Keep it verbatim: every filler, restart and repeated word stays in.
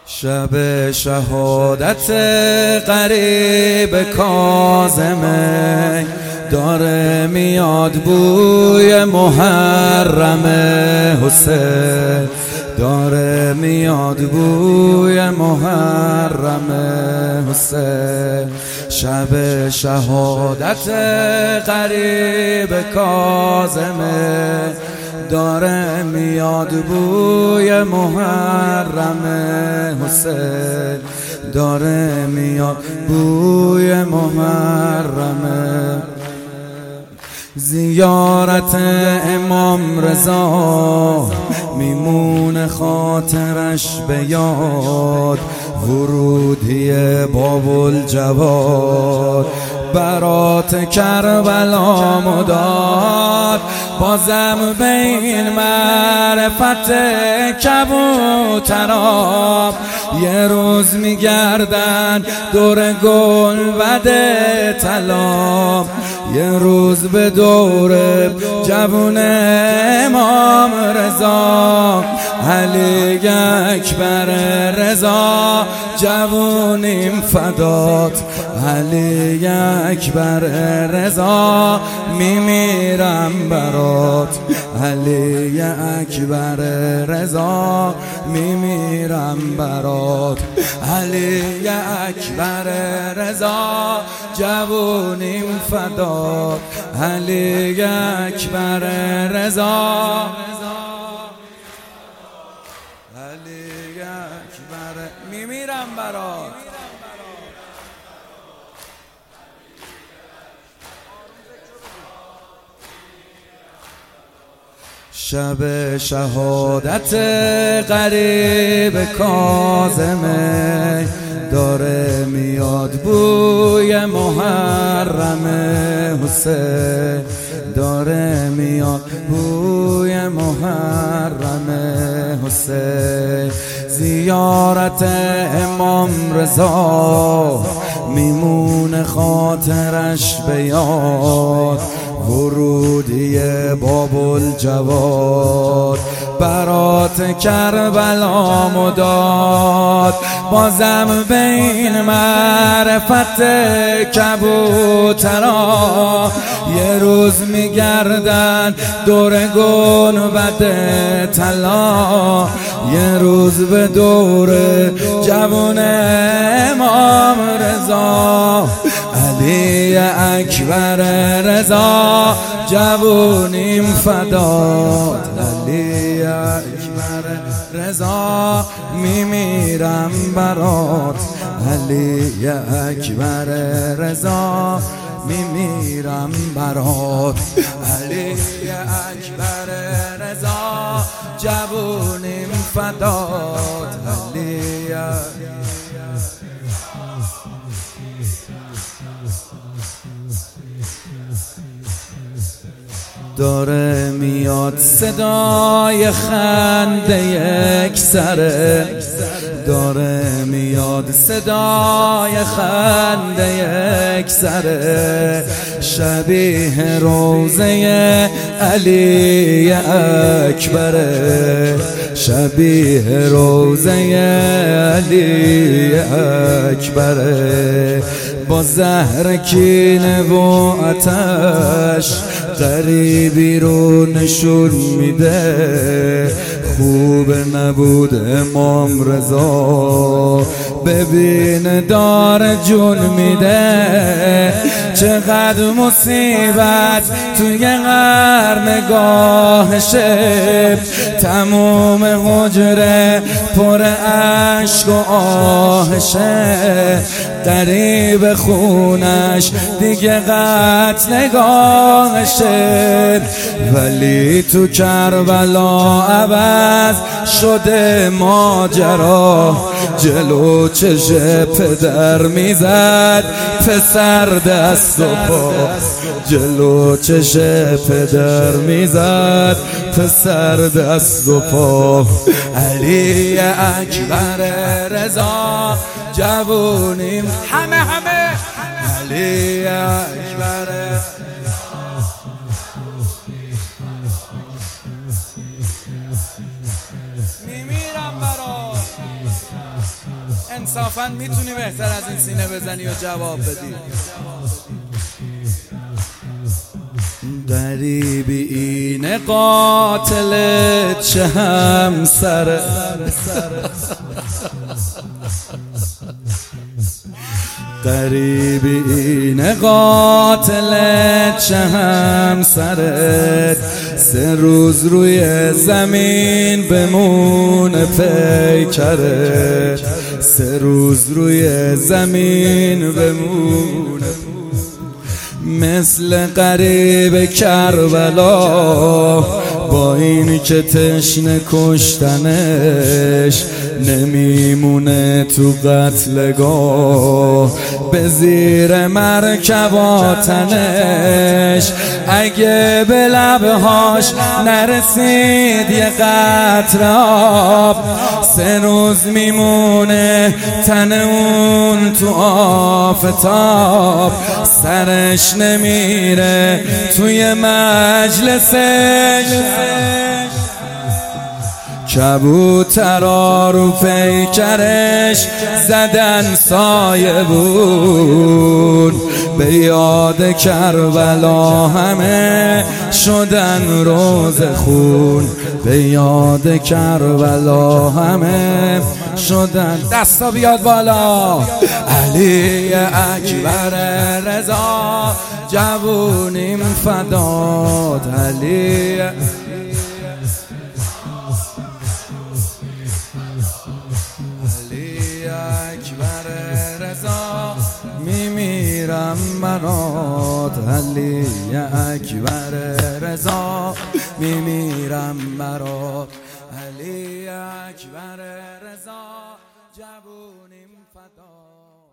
شب شهادت قریب کاظمه، داره میاد بوی محرم حسین، داره میاد بوی محرم حسین. شب شهادت قریب کاظمه، داره میاد بوی محرم حسین، داره میاد بوی محرم. زیارت امام رضا میمون خاطرش به یاد، ورودی باب الجواد برات کربلا مداد. بازم بین معرفت کبوترا یه روز میگردن دور گلبد طلا، یه روز به دور جوون امام رضا، علی اکبر رضا جوونیم فدات، علی اکبر رضا میمیرم برات، علی اکبر رضا میمیرم برات، علی اکبر رضا جوونیم فدات، علی اکبر رضا، علی اکبر میمیرم برات. شب شهادت قریب کاظمه، داره میاد بوی محرم حسین، داره میاد بوی محرم حسین. زیارت امام رضا میمون خاطرش به یاد، ورودی باب الجواد برات کربلا مداد. بازم بین معرفت کبوترا یه روز میگردن دور گنبد طلا، یه روز به دور جوون امام رضا، علی اکبر رضا جوونیم فدات، علی اکبر رضا میمیرم برات، علی اکبر رضا میمیرم برات، علی اکبر رضا جوونیم فدات، علی داره میاد صدای خنده یک سره، داره میاد صدای خنده یک سره، شبیه روزه علی اکبره، شبیه روزه علی اکبره. با زهر کینه و آتش غریبی رو نشون میده، خوب نبود امام رضا ببین دار جون میده. چقدر مصیبت توی قرنگاهشه، تموم حجره پر عشق و آهشه، قریب خونش دیگه قتلگاهشه. ولی تو کربلا عوض شده ماجرا، جلو چش پدر میزد پسر دست و پا، جلو چش پدر میزد پسر دست و پا، علی اکبر رضا جوونیم همه همه، علی اکبر میمیرم برات. انصافا میتونی بهتر از این سینه بزنی و جواب بدی. غریبی این قاتل چه همسره، غریبی این قاتل چه همسره، سه روز روی زمین بمونه پیکره، سه روز روی زمین بمونه، مثل غریب کربلا با این که تشنه کشتنش، نمیمونه تو قتلگاه به زیر مرکباتنش. اگه به لبهاش نرسید یه قطره آب، سه روز میمونه تن اون تو آفتاب، سرش نمیره توی مجلسش. کبوترا رو پیکرش زدن سایه بود، به یاد کربلا همه شدن روز خون، به یاد کربلا همه شدن. دستا بیاد بالا. علی اکبر رضا جوونیم فدات، علی اکبر رضا میمیرم برات، علی اکبر رضا میمیرم برات، علی اکبر رضا جوونیم فدات.